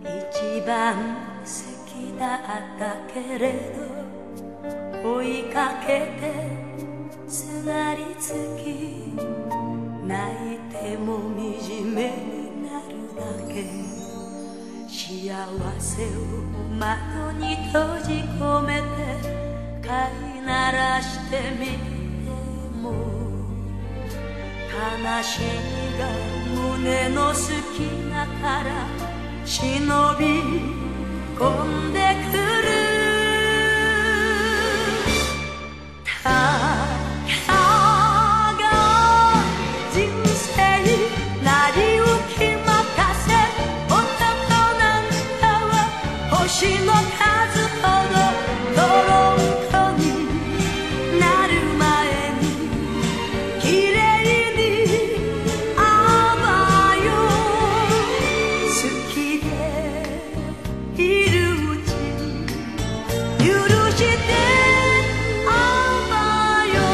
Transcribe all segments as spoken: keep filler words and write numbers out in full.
一番好きだったけれど追いかけてすがりつき泣いても惨めになるだけ幸せを窓に閉じ込めて飼いならしてみても悲しみが胸の隙間から忍び込んでくるたかが人生なりをきまかせ男なんかは星の数ほどトロンコになる前にきれいにあばよ好きでいるうちに許してあばよ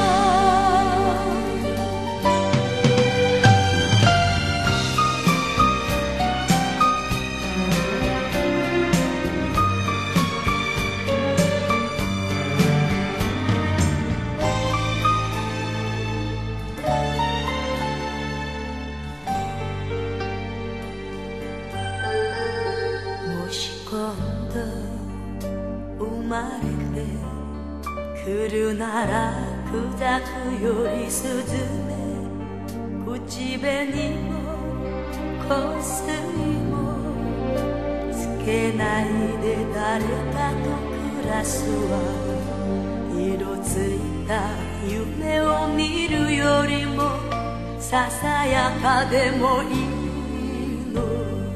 もし今度生まれてくるならクジャクよりスズメ口紅も香水もつけないで誰かと暮らすわ色ついた夢を見るよりもささやかでもいいの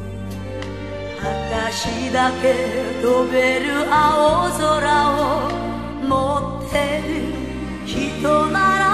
私だけ飛べる青空を持ってる人なら